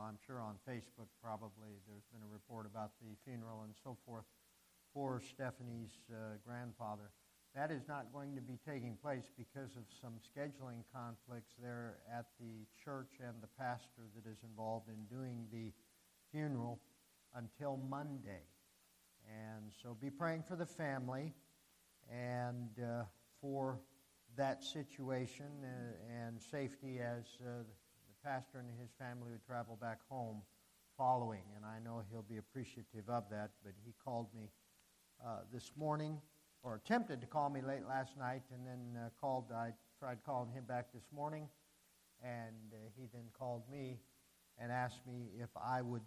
I'm sure on Facebook probably there's been a report about the funeral and so forth for Stephanie's grandfather. That is not going to be taking place because of some scheduling conflicts there at the church and the pastor that is involved in doing the funeral until Monday. And so be praying for the family and for that situation and safety as the pastor and his family would travel back home following. And I know he'll be appreciative of that, but he called me this morning, or attempted to call me late last night, and then I tried calling him back this morning, and he then called me and asked me if I would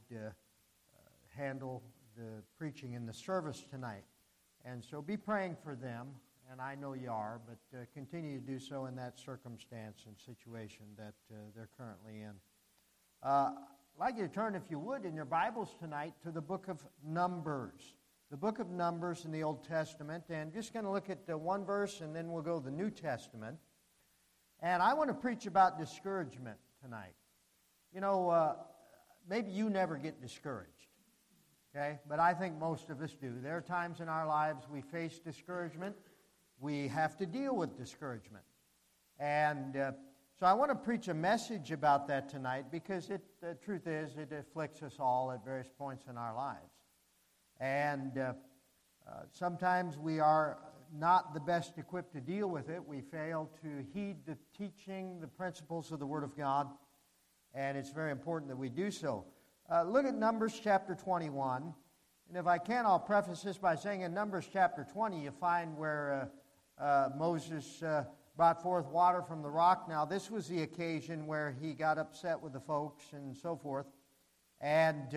handle the preaching in the service tonight. And so be praying for them, and I know you are, but continue to do so in that circumstance and situation that they're currently in. I'd like you to turn, if you would, in your Bibles tonight to the book of Numbers. The book of Numbers in the Old Testament, and just going to look at one verse, and then we'll go to the New Testament. And I want to preach about discouragement tonight. You know, maybe you never get discouraged, okay? But I think most of us do. There are times in our lives we face discouragement. We have to deal with discouragement. And so I want to preach a message about that tonight because the truth is it afflicts us all at various points in our lives. And sometimes we are not the best equipped to deal with it. We fail to heed the teaching, the principles of the Word of God, and it's very important that we do so. Look at Numbers chapter 21. And if I can, I'll preface this by saying in Numbers chapter 20, you find where Moses brought forth water from the rock. Now, this was the occasion where he got upset with the folks and so forth. And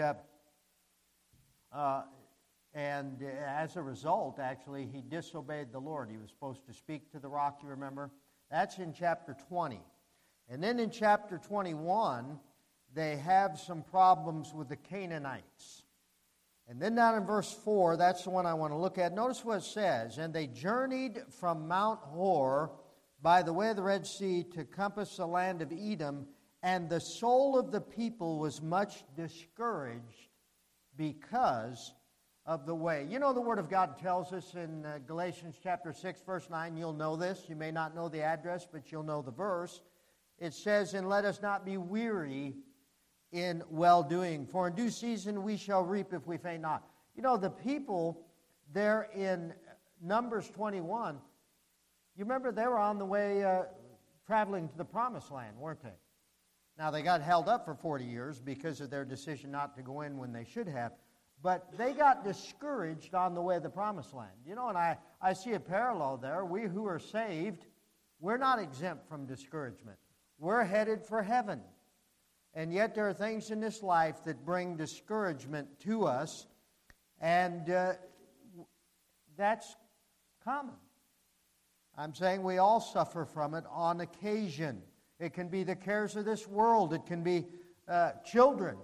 as a result, actually, he disobeyed the Lord. He was supposed to speak to the rock, you remember? That's in chapter 20. And then in chapter 21, they have some problems with the Canaanites. And then down in verse 4, that's the one I want to look at. Notice what it says. And they journeyed from Mount Hor by the way of the Red Sea to compass the land of Edom, and the soul of the people was much discouraged because of the way. You know, the Word of God tells us in Galatians chapter 6, verse 9, you'll know this. You may not know the address, but you'll know the verse. It says, and let us not be weary in well-doing, for in due season we shall reap if we faint not. You know, the people there in Numbers 21, you remember they were on the way traveling to the Promised Land, weren't they? Now, they got held up for 40 years because of their decision not to go in when they should have. But they got discouraged on the way to the Promised Land. You know, and I see a parallel there. We who are saved, we're not exempt from discouragement. We're headed for heaven. And yet there are things in this life that bring discouragement to us, and that's common. I'm saying we all suffer from it on occasion. It can be the cares of this world. It can be children.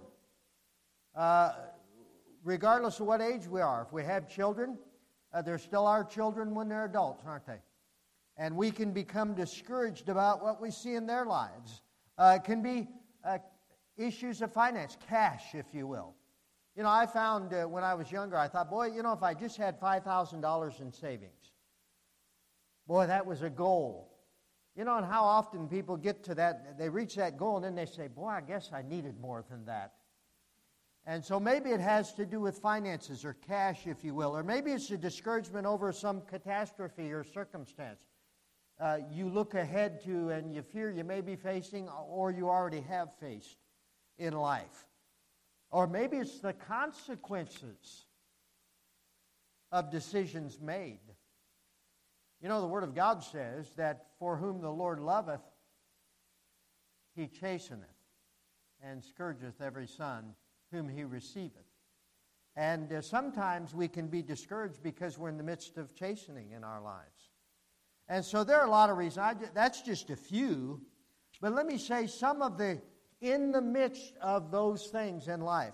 Regardless of what age we are, if we have children, they're still our children when they're adults, aren't they? And we can become discouraged about what we see in their lives. It can be issues of finance, cash, if you will. You know, I found when I was younger, I thought, boy, you know, if I just had $5,000 in savings, boy, that was a goal. You know, and how often people get to that, they reach that goal, and then they say, boy, I guess I needed more than that. And so maybe it has to do with finances or cash, if you will, or maybe it's a discouragement over some catastrophe or circumstance you look ahead to and you fear you may be facing or you already have faced in life. Or maybe it's the consequences of decisions made. You know, the Word of God says that for whom the Lord loveth, He chasteneth, and scourgeth every son whom He receiveth. And sometimes we can be discouraged because we're in the midst of chastening in our lives. And so there are a lot of reasons. That's just a few. But let me say some of the, in the midst of those things in life,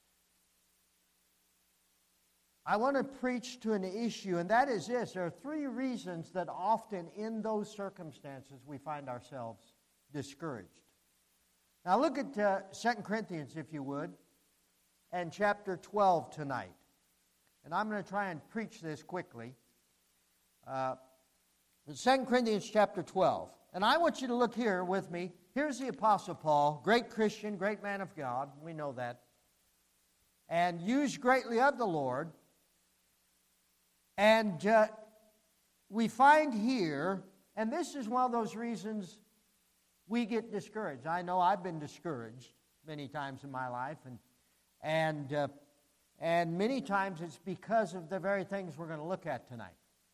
I want to preach to an issue, and that is this. There are three reasons that often in those circumstances we find ourselves discouraged. Now look at 2 Corinthians, if you would, and chapter 12 tonight. And I'm going to try and preach this quickly. 2 Corinthians chapter 12. And I want you to look here with me. Here's the Apostle Paul, great Christian, great man of God. We know that. And used greatly of the Lord. And we find here, and this is one of those reasons we get discouraged. I know I've been discouraged many times in my life, and many times it's because of the very things we're going to look at tonight.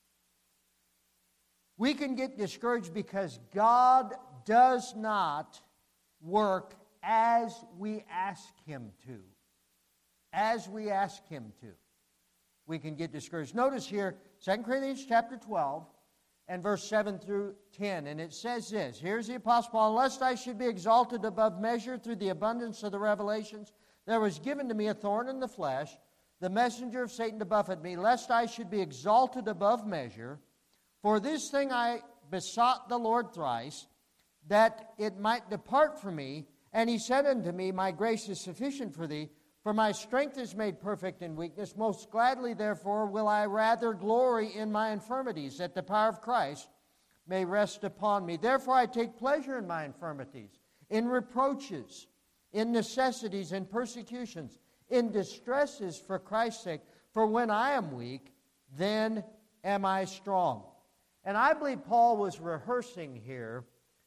We can get discouraged because God does not work as we ask Him to. As we ask Him to. We can get discouraged. Notice here, 2 Corinthians chapter 12 and verse 7 through 10. And it says this, here's the Apostle Paul, "Lest I should be exalted above measure through the abundance of the revelations, there was given to me a thorn in the flesh, the messenger of Satan to buffet me, lest I should be exalted above measure. For this thing I besought the Lord thrice, that it might depart from me. And He said unto me, My grace is sufficient for thee, for my strength is made perfect in weakness. Most gladly, therefore, will I rather glory in my infirmities, that the power of Christ may rest upon me. Therefore I take pleasure in my infirmities, in reproaches, in necessities, in persecutions, in distresses for Christ's sake. For when I am weak, then am I strong." And I believe Paul was rehearsing here,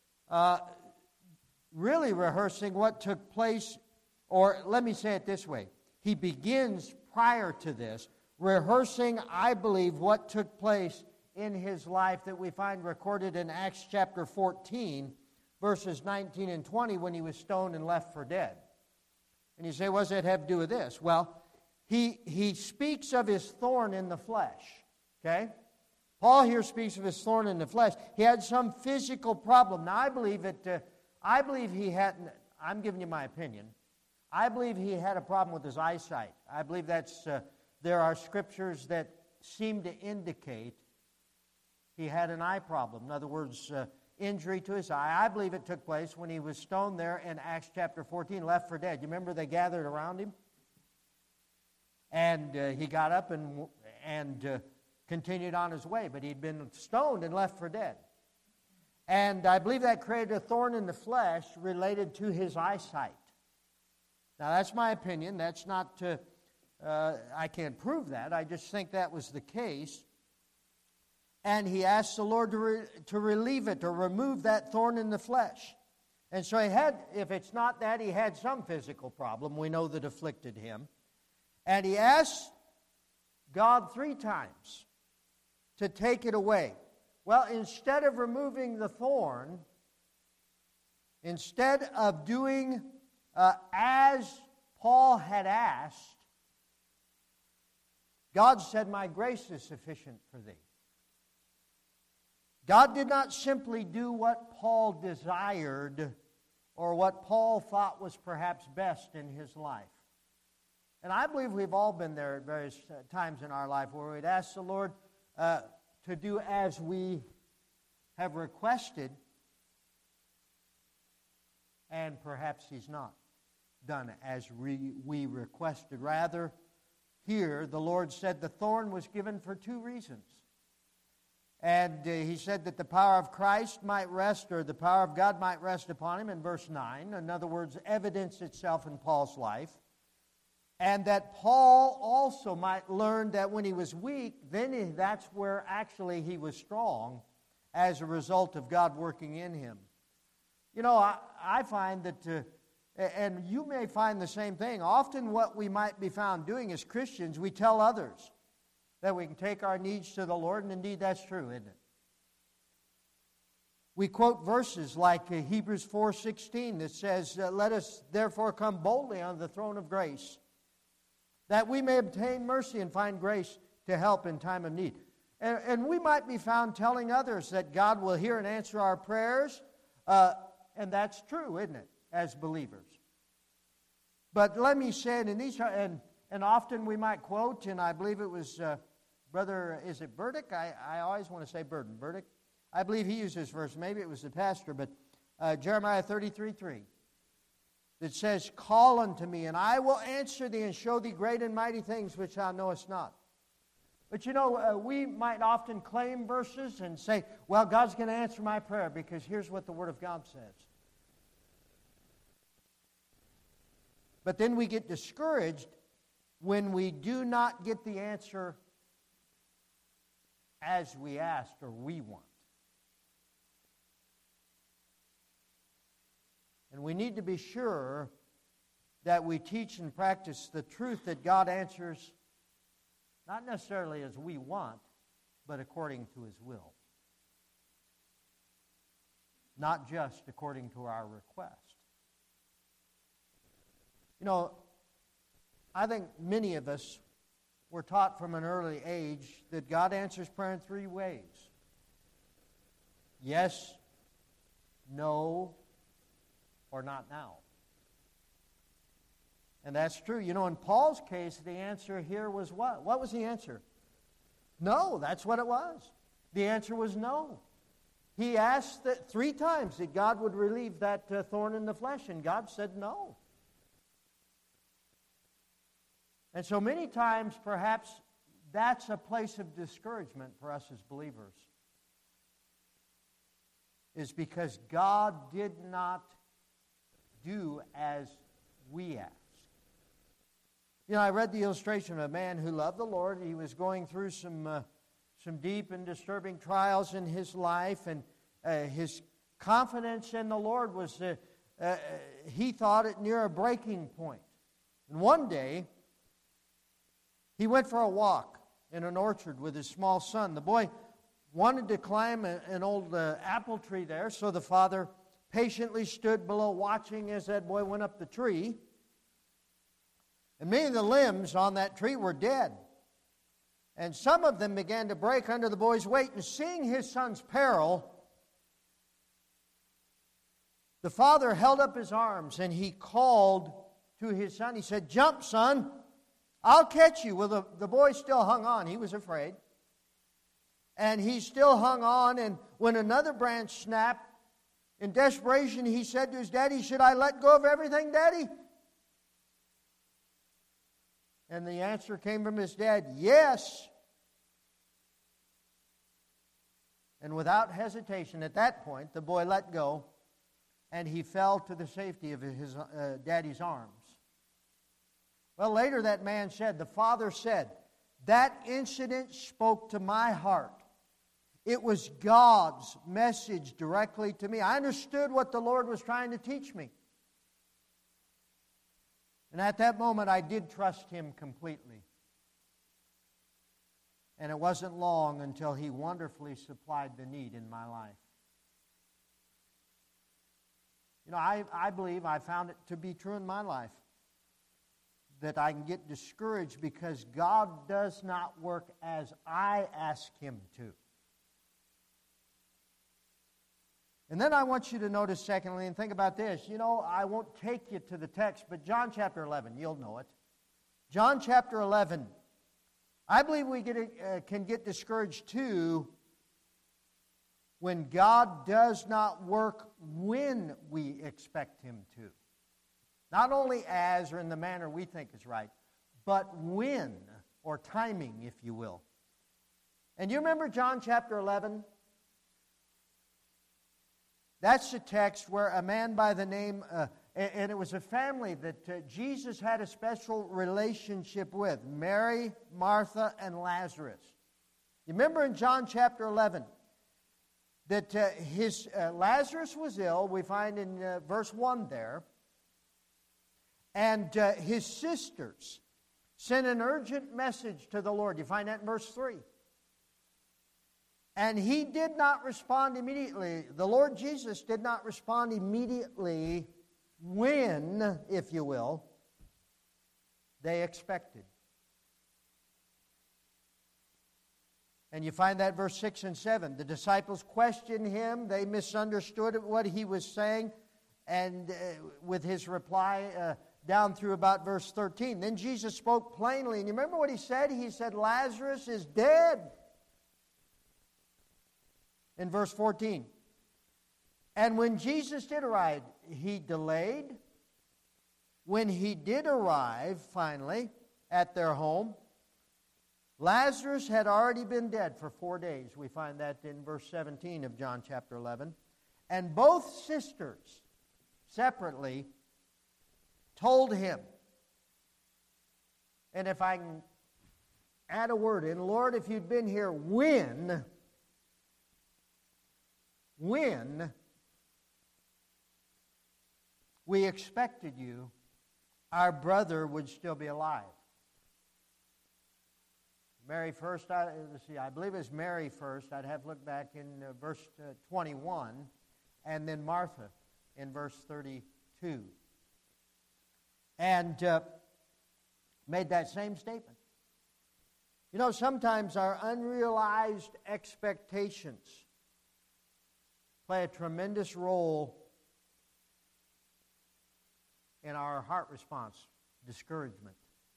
really rehearsing what took place, or let me say it this way. He begins prior to this, rehearsing, I believe, what took place in his life that we find recorded in Acts chapter 14, verses 19 and 20, when he was stoned and left for dead. And you say, what does that have to do with this? Well, he speaks of his thorn in the flesh, okay? Paul here speaks of his thorn in the flesh. He had some physical problem. Now, I believe he had, I'm giving you my opinion, I believe he had a problem with his eyesight. I believe there are scriptures that seem to indicate he had an eye problem. In other words, injury to his eye. I believe it took place when he was stoned there in Acts chapter 14, left for dead. You remember they gathered around him? And he got up and continued on his way, but he'd been stoned and left for dead. And I believe that created a thorn in the flesh related to his eyesight. Now, that's my opinion. That's not, I can't prove that. I just think that was the case. And he asked the Lord to relieve it, to remove that thorn in the flesh. And so he had, if it's not that, he had some physical problem, we know, that afflicted him. And he asked God 3 times to take it away. Well, instead of removing the thorn, instead of doing as Paul had asked, God said, "My grace is sufficient for thee." God did not simply do what Paul desired or what Paul thought was perhaps best in his life. And I believe we've all been there at various times in our life where we'd ask the Lord to do as we have requested, and perhaps He's not done as we requested. Rather, here the Lord said the thorn was given for 2 reasons. And He said that the power of Christ might rest, or the power of God might rest upon him in verse 9. In other words, evidence itself in Paul's life. And that Paul also might learn that when he was weak, then that's where actually he was strong as a result of God working in him. You know, I find that, and you may find the same thing, often what we might be found doing as Christians, we tell others that we can take our needs to the Lord, and indeed that's true, isn't it? We quote verses like Hebrews 4:16 that says, "Let us therefore come boldly unto the throne of grace, that we may obtain mercy and find grace to help in time of need." And we might be found telling others that God will hear and answer our prayers, and that's true, isn't it, as believers? But let me say it in these, and often we might quote, and I believe it was Brother, is it Burdick? I always want to say Burden. Burdick? I believe he used this verse. Maybe it was the pastor, but Jeremiah 33:3. that says, call unto me, and I will answer thee and show thee great and mighty things which thou knowest not. But you know, we might often claim verses and say, well, God's going to answer my prayer because here's what the Word of God says. But then we get discouraged when we do not get the answer as we asked or we want. And we need to be sure that we teach and practice the truth that God answers not necessarily as we want, but according to His will. Not just according to our request. You know, I think many of us were taught from an early age that God answers prayer in three ways. Yes, no, or not now. And that's true. You know, in Paul's case, the answer here was what? What was the answer? No, that's what it was. The answer was no. He asked that 3 times that God would relieve that thorn in the flesh, and God said no. And so many times, perhaps, that's a place of discouragement for us as believers. Is because God did not do as we asked. You know, I read the illustration of a man who loved the Lord. He was going through some deep and disturbing trials in his life, and his confidence in the Lord was, he thought it near a breaking point. And one day, he went for a walk in an orchard with his small son. The boy wanted to climb an old apple tree there, so the father patiently stood below watching as that boy went up the tree. And many of the limbs on that tree were dead. And some of them began to break under the boy's weight. And seeing his son's peril, the father held up his arms and he called to his son. He said, "Jump, son. I'll catch you." Well, the boy still hung on. He was afraid. And he still hung on. And when another branch snapped, in desperation, he said to his daddy, "Should I let go of everything, Daddy?" And the answer came from his dad, "Yes." And without hesitation, at that point, the boy let go, and he fell to the safety of his daddy's arms. Well, later that man said, the father said, "That incident spoke to my heart. It was God's message directly to me. I understood what the Lord was trying to teach me. And at that moment, I did trust Him completely. And it wasn't long until He wonderfully supplied the need in my life." You know, I believe I found it to be true in my life, that I can get discouraged because God does not work as I ask Him to. And then I want you to notice, secondly, and think about this. You know, I won't take you to the text, but John chapter 11, you'll know it. John chapter 11. I believe we can get discouraged too when God does not work when we expect Him to. Not only as or in the manner we think is right, but when, or timing, if you will. And you remember John chapter 11? That's the text where a man by the name, and it was a family that Jesus had a special relationship with, Mary, Martha, and Lazarus. You remember in John chapter 11 that Lazarus was ill, we find in verse 1 there, and his sisters sent an urgent message to the Lord. You find that in verse 3. And He did not respond immediately. The Lord Jesus did not respond immediately when, if you will, they expected. And you find that verse 6 and 7. The disciples questioned Him. They misunderstood what He was saying. And with His reply down through about verse 13. Then Jesus spoke plainly. And you remember what He said? He said, "Lazarus is dead." In verse 14. And when Jesus did arrive, He delayed when he did arrive, finally, at their home, Lazarus had already been dead for 4 days. We find that in verse 17 of John chapter 11. And both sisters, separately, told him. And if I can add a word in, Lord, if you'd been here when we expected you, our brother would still be alive. Mary first, I believe it's Mary first. I'd have to look back in verse 21, and then Martha in verse 32. And made that same statement. You know, sometimes our unrealized expectations play a tremendous role in our heart response, discouragement.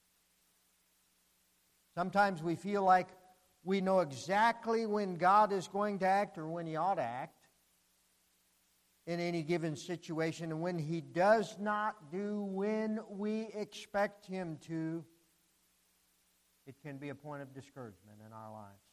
Sometimes we feel like we know exactly when God is going to act or when He ought to act in any given situation. And when He does not do when we expect Him to, it can be a point of discouragement in our lives.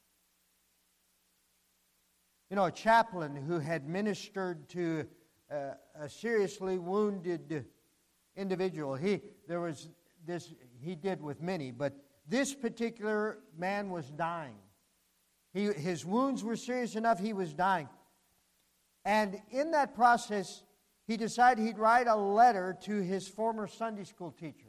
You know, a chaplain who had ministered to a seriously wounded individual, he did with many, but this particular man was dying. His wounds were serious enough, he was dying. And in that process, he decided he'd write a letter to his former Sunday school teacher.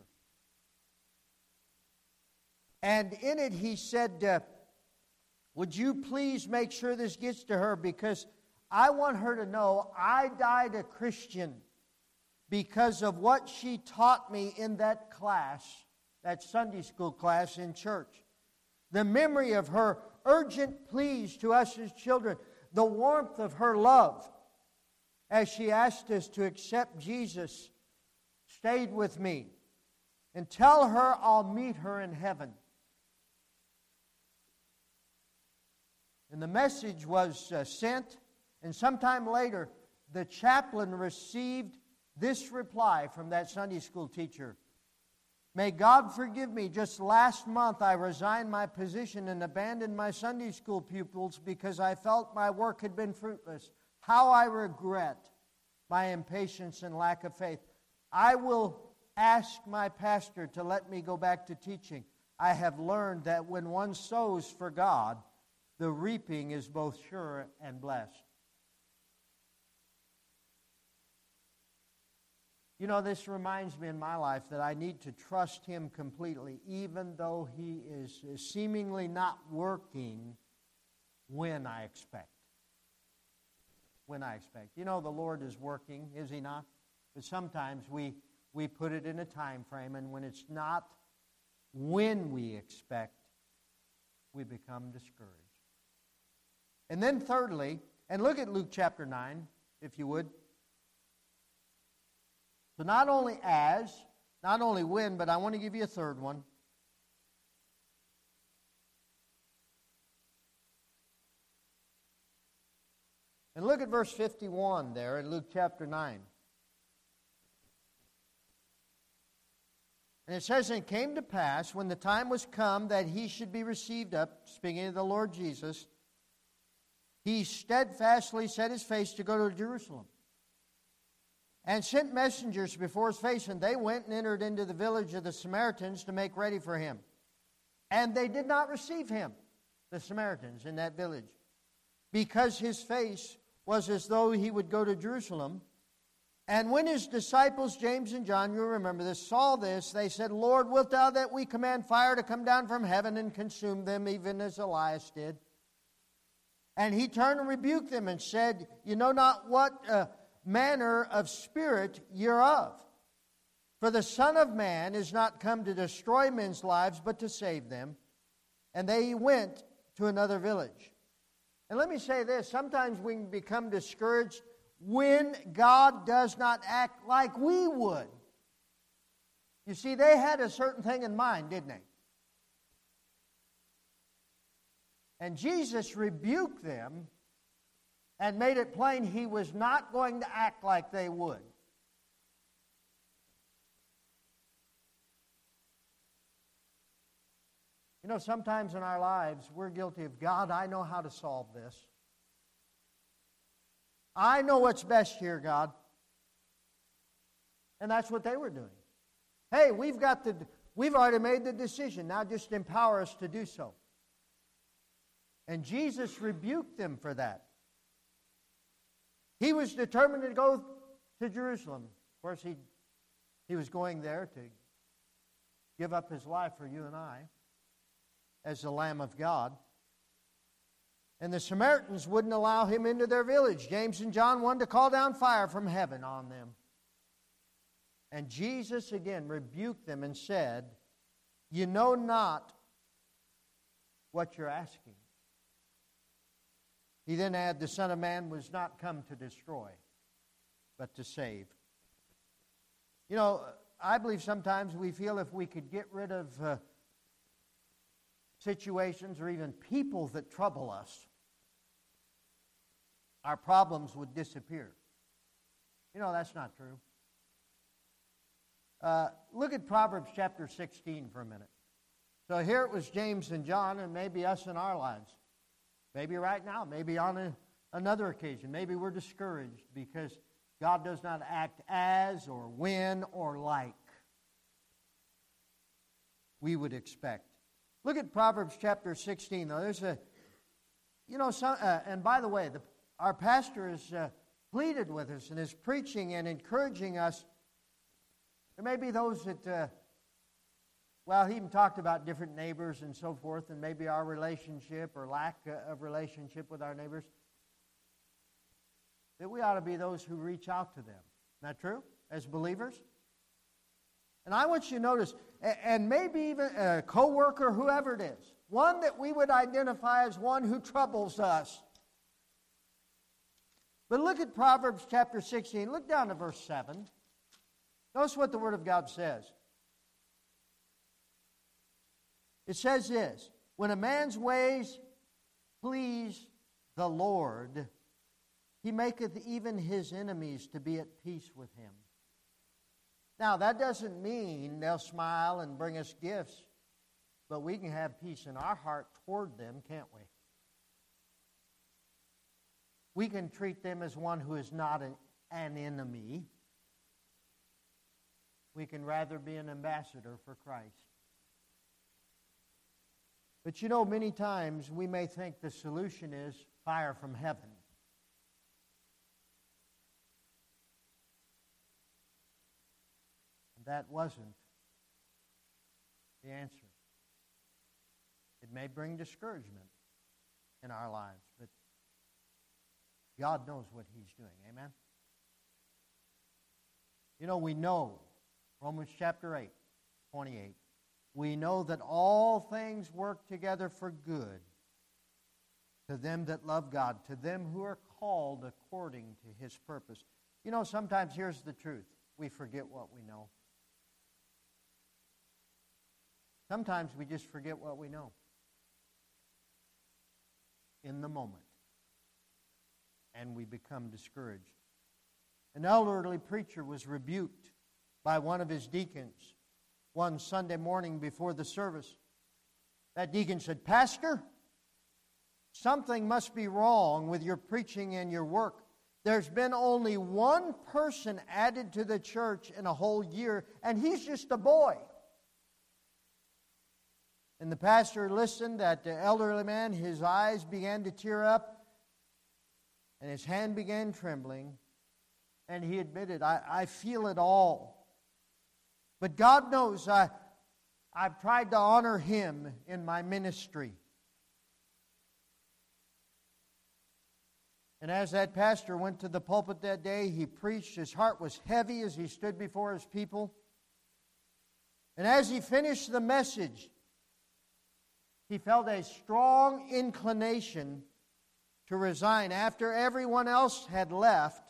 And in it he said, would you please make sure this gets to her, because I want her to know I died a Christian because of what she taught me in that class, that Sunday school class in church. The memory of her urgent pleas to us as children, the warmth of her love as she asked us to accept Jesus, stayed with me. And tell her I'll meet her in heaven. And the message was sent, and sometime later, the chaplain received this reply from that Sunday school teacher. May God forgive me, just last month I resigned my position and abandoned my Sunday school pupils because I felt my work had been fruitless. How I regret my impatience and lack of faith. I will ask my pastor to let me go back to teaching. I have learned that when one sows for God, the reaping is both sure and blessed. You know, this reminds me in my life that I need to trust Him completely, even though He is seemingly not working when I expect. When I expect. You know, the Lord is working, is He not? But sometimes we put it in a time frame, and when it's not when we expect, we become discouraged. And then thirdly, and look at Luke chapter 9, if you would. So not only when, but I want to give you a third one. And look at verse 51 there in Luke chapter 9. And it says, and it came to pass, when the time was come that He should be received up, speaking of the Lord Jesus, He steadfastly set His face to go to Jerusalem, and sent messengers before His face, and they went and entered into the village of the Samaritans to make ready for Him. And they did not receive Him, the Samaritans, in that village, because His face was as though He would go to Jerusalem. And when His disciples, James and John, you remember this, saw this, they said, Lord, wilt Thou that we command fire to come down from heaven and consume them, even as Elias did? And He turned and rebuked them and said, you know not what manner of spirit you're of. For the Son of Man is not come to destroy men's lives, but to save them. And they went to another village. And let me say this, sometimes we can become discouraged when God does not act like we would. You see, they had a certain thing in mind, didn't they? And Jesus rebuked them and made it plain He was not going to act like they would. Sometimes in our lives, we're guilty of, God, I know how to solve this. I know what's best here, God. And that's what they were doing. Hey, we've already made the decision. Now just empower us to do so. And Jesus rebuked them for that. He was determined to go to Jerusalem. Of course, he was going there to give up his life for you and I as the Lamb of God. And the Samaritans wouldn't allow him into their village. James and John wanted to call down fire from heaven on them. And Jesus again rebuked them and said, you know not what you're asking. He then added, the Son of Man was not come to destroy, but to save. I believe sometimes we feel if we could get rid of situations or even people that trouble us, our problems would disappear. That's not true. Look at Proverbs chapter 16 for a minute. So here it was James and John, and maybe us in our lives. Maybe right now, maybe on another occasion. Maybe we're discouraged because God does not act as or when or like we would expect. Look at Proverbs chapter 16. Now, there's and by the way, our pastor has pleaded with us and is preaching and encouraging us. There may be those that, he even talked about different neighbors and so forth, and maybe our relationship or lack of relationship with our neighbors, that we ought to be those who reach out to them. Isn't that true? As believers? And I want you to notice, and maybe even a co-worker, whoever it is, one that we would identify as one who troubles us. But look at Proverbs chapter 16. Look down to verse 7. Notice what the Word of God says. It says this, when a man's ways please the Lord, he maketh even his enemies to be at peace with him. Now, that doesn't mean they'll smile and bring us gifts, but we can have peace in our heart toward them, can't we? We can treat them as one who is not an enemy. We can rather be an ambassador for Christ. But many times we may think the solution is fire from heaven. And that wasn't the answer. It may bring discouragement in our lives, but God knows what He's doing. Amen? We know, Romans chapter 8, 28, we know that all things work together for good to them that love God, to them who are called according to His purpose. Sometimes here's the truth. We forget what we know. Sometimes we just forget what we know in the moment, and we become discouraged. An elderly preacher was rebuked by one of his deacons one Sunday morning before the service. That deacon said, "Pastor, something must be wrong with your preaching and your work. There's been only one person added to the church in a whole year, and he's just a boy." And the pastor listened. That the elderly man, his eyes began to tear up, and his hand began trembling. And he admitted, I feel it all. But God knows I've tried to honor Him in my ministry. And as that pastor went to the pulpit that day, he preached. His heart was heavy as he stood before his people. And as he finished the message, he felt a strong inclination to resign after everyone else had left.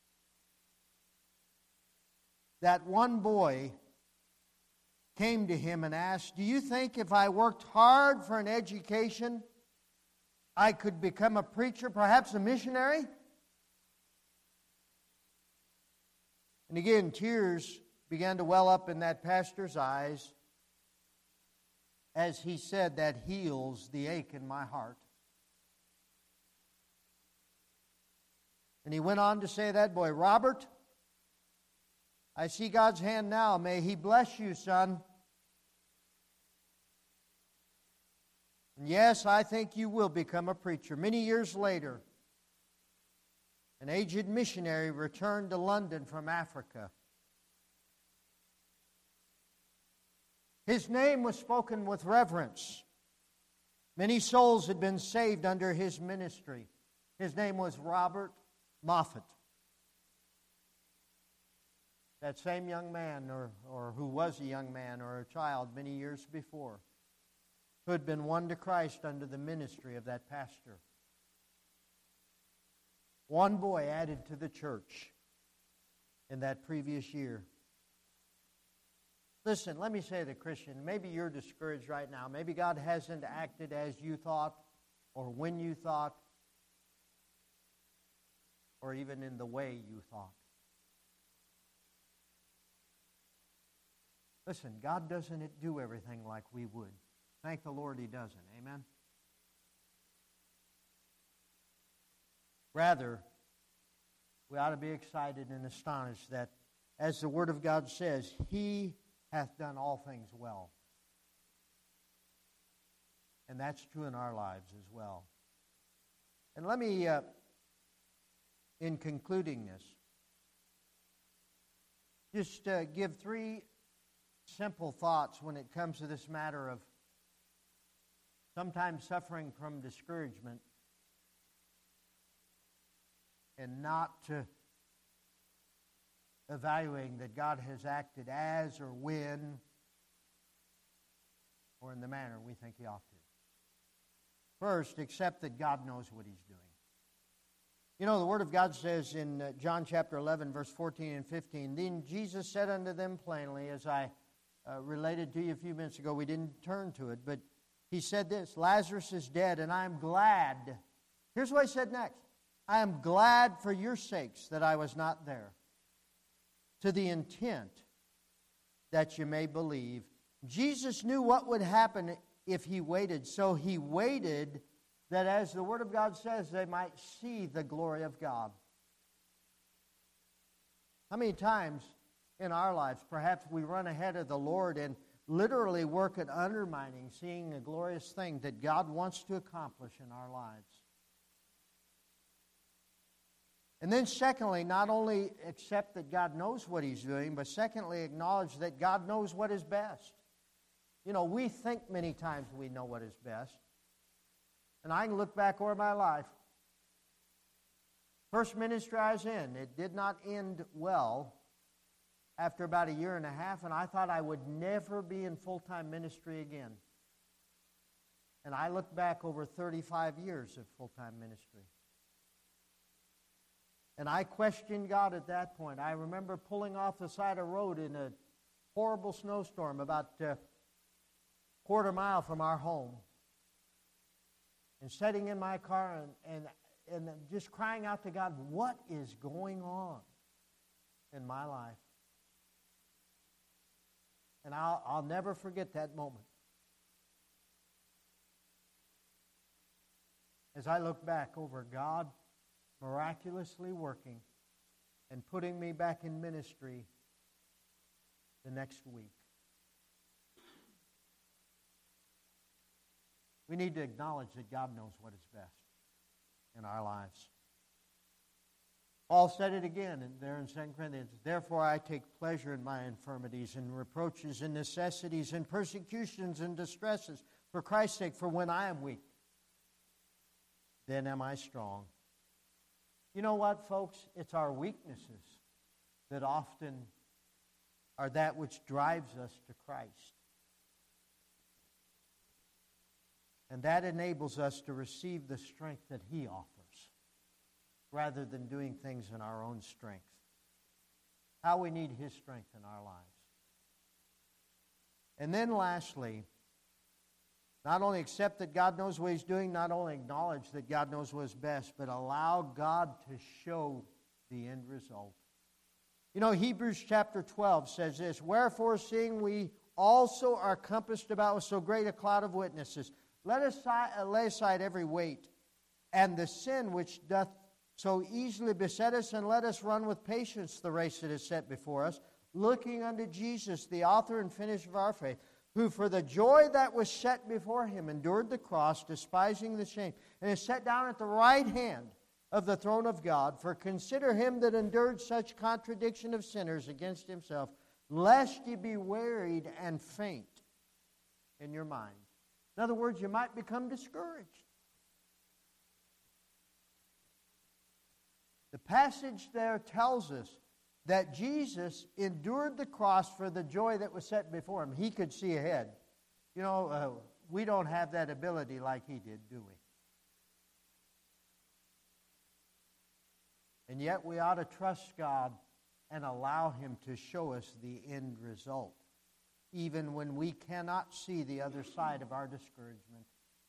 That one boy came to him and asked, "Do you think if I worked hard for an education, I could become a preacher, perhaps a missionary?" And again, tears began to well up in that pastor's eyes as he said, that heals the ache in my heart. And he went on to say to that boy, Robert, I see God's hand now. May He bless you, son. And yes, I think you will become a preacher. Many years later, an aged missionary returned to London from Africa. His name was spoken with reverence. Many souls had been saved under his ministry. His name was Robert Moffat. That same young man, or who was a young man or a child many years before, who had been won to Christ under the ministry of that pastor. One boy added to the church in that previous year. Listen, let me say to the Christian, maybe you're discouraged right now. Maybe God hasn't acted as you thought, or when you thought, or even in the way you thought. Listen, God doesn't do everything like we would. Thank the Lord He doesn't. Amen? Rather, we ought to be excited and astonished that, as the Word of God says, He hath done all things well. And that's true in our lives as well. And let me, in concluding this, just give three simple thoughts when it comes to this matter of sometimes suffering from discouragement and not evaluating that God has acted as or when or in the manner we think He ought to. First, accept that God knows what He's doing. You know, the Word of God says in John chapter 11, verse 14 and 15, Then Jesus said unto them plainly, as I related to you a few minutes ago, we didn't turn to it, but He said this, Lazarus is dead, and I am glad. Here's what He said next. I am glad for your sakes that I was not there, to the intent that you may believe. Jesus knew what would happen if He waited, so He waited that, as the Word of God says, they might see the glory of God. How many times in our lives, perhaps we run ahead of the Lord and literally work at undermining, seeing a glorious thing that God wants to accomplish in our lives? And then secondly, not only accept that God knows what He's doing, but secondly, acknowledge that God knows what is best. You know, we think many times we know what is best. And I can look back over my life. First ministry I was in, it did not end well after about a year and a half, and I thought I would never be in full-time ministry again. And I look back over 35 years of full-time ministry. And I questioned God at that point. I remember pulling off the side of the road in a horrible snowstorm about a quarter mile from our home, and sitting in my car and just crying out to God, what is going on in my life? And I'll never forget that moment. As I look back over God miraculously working and putting me back in ministry the next week. We need to acknowledge that God knows what is best in our lives. Paul said it again there in 2 Corinthians, Therefore I take pleasure in my infirmities and reproaches and necessities and persecutions and distresses for Christ's sake, for when I am weak, then am I strong. You know what, folks? It's our weaknesses that often are that which drives us to Christ. And that enables us to receive the strength that He offers, rather than doing things in our own strength. How we need His strength in our lives. And then lastly, not only accept that God knows what He's doing, not only acknowledge that God knows what is best, but allow God to show the end result. You know, Hebrews chapter 12 says this, Wherefore, seeing we also are compassed about with so great a cloud of witnesses. Let us lay aside every weight and the sin which doth so easily beset us, and let us run with patience the race that is set before us, looking unto Jesus, the author and finisher of our faith, who for the joy that was set before him endured the cross, despising the shame, and is set down at the right hand of the throne of God. For consider him that endured such contradiction of sinners against himself, lest ye be wearied and faint in your mind. In other words, you might become discouraged. The passage there tells us that Jesus endured the cross for the joy that was set before him. He could see ahead. You know, we don't have that ability like he did, do we? And yet we ought to trust God and allow him to show us the end result, even when we cannot see the other side of our discouragement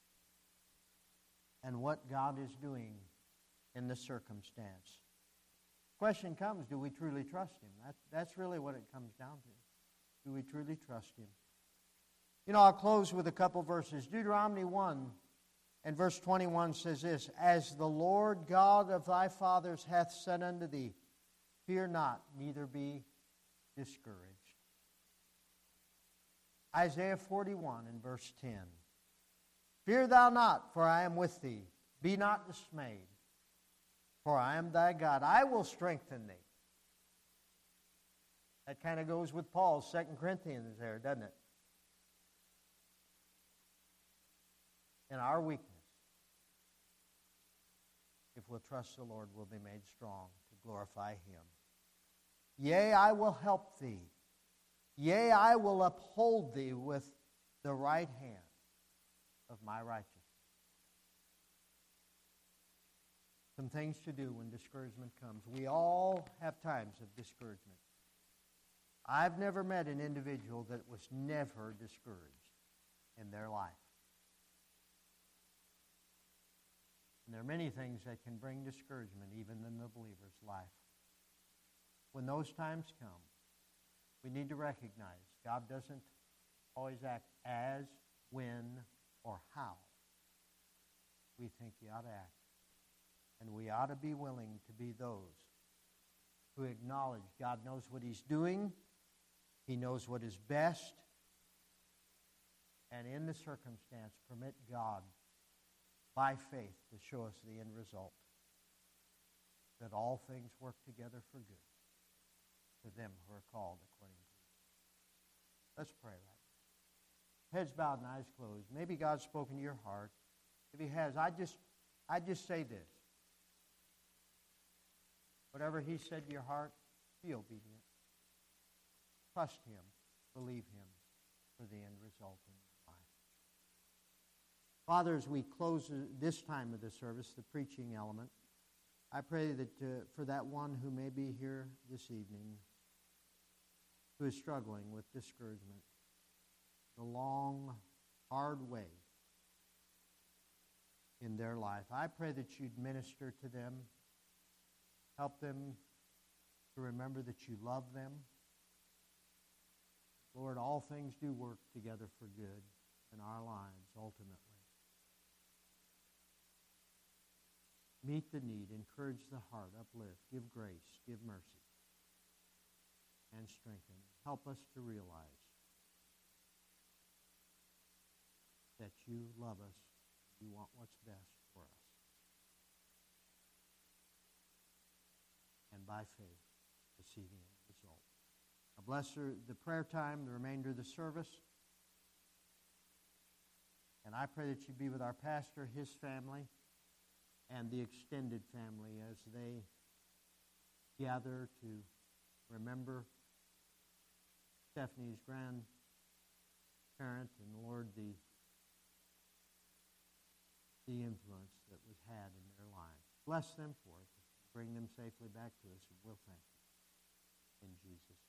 and what God is doing in the circumstance. Question comes, do we truly trust him? That's really what it comes down to. Do we truly trust him? You know, I'll close with a couple verses. Deuteronomy 1 and verse 21 says this, As the Lord God of thy fathers hath said unto thee, fear not, neither be discouraged. Isaiah 41 and verse 10. Fear thou not, for I am with thee. Be not dismayed, for I am thy God. I will strengthen thee. That kind of goes with Paul's 2 Corinthians there, doesn't it? In our weakness, if we'll trust the Lord, we'll be made strong to glorify him. Yea, I will help thee. Yea, I will uphold thee with the right hand of my righteousness. Some things to do when discouragement comes. We all have times of discouragement. I've never met an individual that was never discouraged in their life. And there are many things that can bring discouragement even in the believer's life. When those times come, we need to recognize God doesn't always act as, when, or how we think he ought to act. And we ought to be willing to be those who acknowledge God knows what he's doing, he knows what is best, and in the circumstance, permit God by faith to show us the end result, that all things work together for good to them who are called according to it. Let's pray right now. Heads bowed and eyes closed. Maybe God's spoken to your heart. If he has, I just say this. Whatever he said to your heart, be obedient. Trust him. Believe him for the end result in your life. Father, as we close this time of the service, the preaching element, I pray that for that one who may be here this evening who is struggling with discouragement, the long, hard way in their life, I pray that you'd minister to them, help them to remember that you love them. Lord, all things do work together for good in our lives, ultimately. Meet the need, encourage the heart, uplift, give grace, give mercy, and strengthen. Help us to realize that you love us, you want what's best for us. And by faith, to see the end result. Now bless the prayer time, the remainder of the service. And I pray that you be with our pastor, his family, and the extended family as they gather to remember Stephanie's grandparent and, Lord, the influence that was had in their lives. Bless them for it. Bring them safely back to us, and we'll thank you. In Jesus' name.